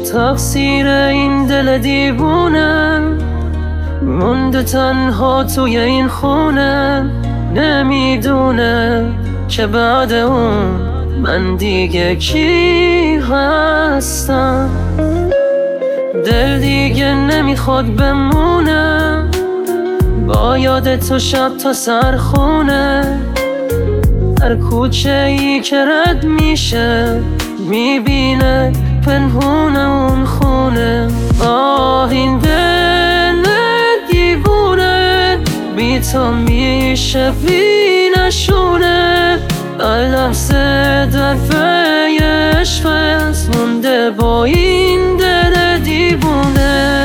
تقصیر این دل دیوونه مونده تنها توی این خونه، نمیدونه که بعد اون من دیگه کی هستم. دل دیگه نمیخواد بمونه با یاد تو شب تا سرخونه. هر کوچه ای که رد میشه میبینه پنهونه اون خونه. این دل دیوونه بی تو میشه بی نشونه. لحظه در پی عشق مونده با این دل دیوونه.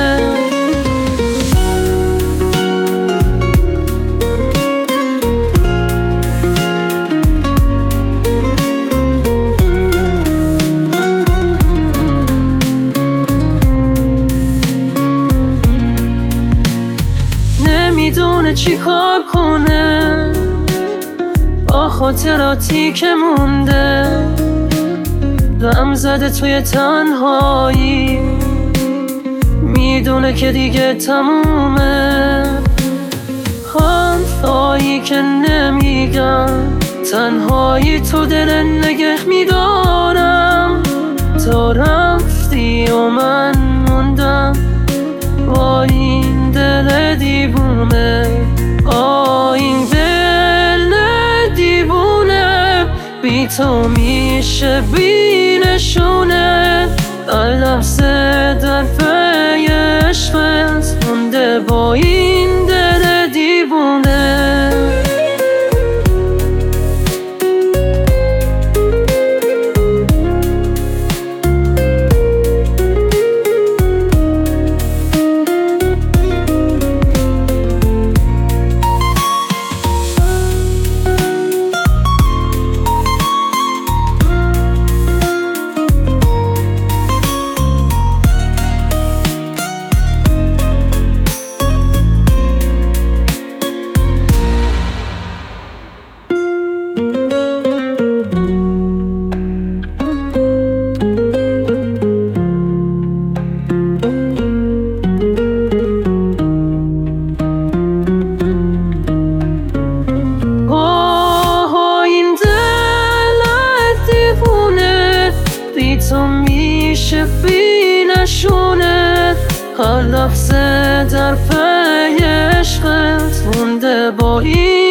نمیدونه چی کار کنه با خاطراتی که مونده. غم زده توی تنهایی میدونه که دیگه تمومه. حرفایی که نمیگم تنهایی تو دل نگه میدارم. تو رفتی و من موندم با این دل دیوونه. این دل دیوونه بی تو میشه بی نشونه. لحظه در پی عشق مونده با این دل دیوونه. تو میشه بی نشونه. هر لحظه در پی عشقت مونده با این